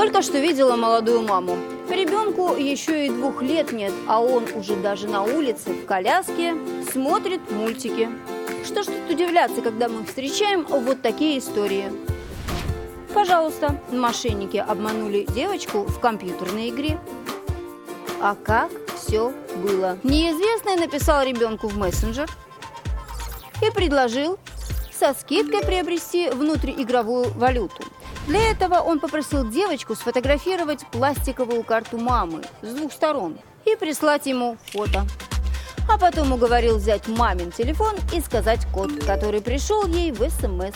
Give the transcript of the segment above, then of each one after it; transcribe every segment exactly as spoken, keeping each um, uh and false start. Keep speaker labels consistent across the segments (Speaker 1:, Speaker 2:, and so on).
Speaker 1: Только что видела молодую маму. Ребенку еще и двух лет нет, а он уже даже на улице в коляске смотрит мультики. Что ж тут удивляться, когда мы встречаем вот такие истории. Пожалуйста, мошенники обманули девочку в компьютерной игре. А как все было? Неизвестный написал ребенку в мессенджер и предложил со скидкой приобрести внутриигровую валюту. Для этого он попросил девочку сфотографировать пластиковую карту мамы с двух сторон и прислать ему фото. А потом уговорил взять мамин телефон и сказать код, который пришел ей в СМС.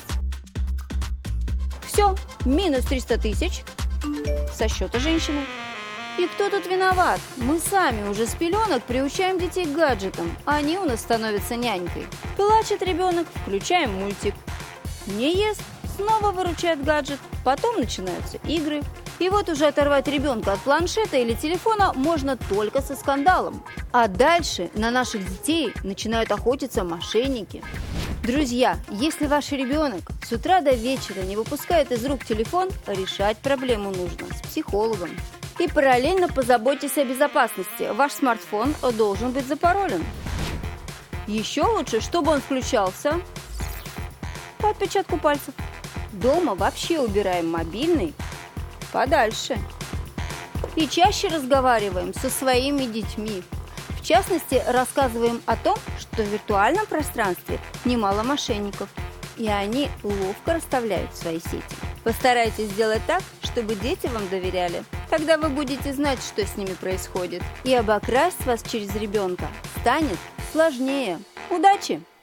Speaker 1: Все, минус триста тысяч со счета женщины. И кто тут виноват? Мы сами уже с пеленок приучаем детей к гаджетам, а они у нас становятся нянькой. Плачет ребенок, включаем мультик. Не ест, снова выручает гаджет, потом начинаются игры. И вот уже оторвать ребенка от планшета или телефона можно только со скандалом. А дальше на наших детей начинают охотиться мошенники. Друзья, если ваш ребенок с утра до вечера не выпускает из рук телефон, решать проблему нужно с психологом. И параллельно позаботьтесь о безопасности. Ваш смартфон должен быть запаролен. Еще лучше, чтобы он включался по отпечатку пальцев. Дома вообще убираем мобильный подальше. И чаще разговариваем со своими детьми. В частности, рассказываем о том, что в виртуальном пространстве немало мошенников, и они ловко расставляют свои сети. Постарайтесь сделать так, чтобы дети вам доверяли. Тогда вы будете знать, что с ними происходит. И обокрасть вас через ребенка станет сложнее. Удачи!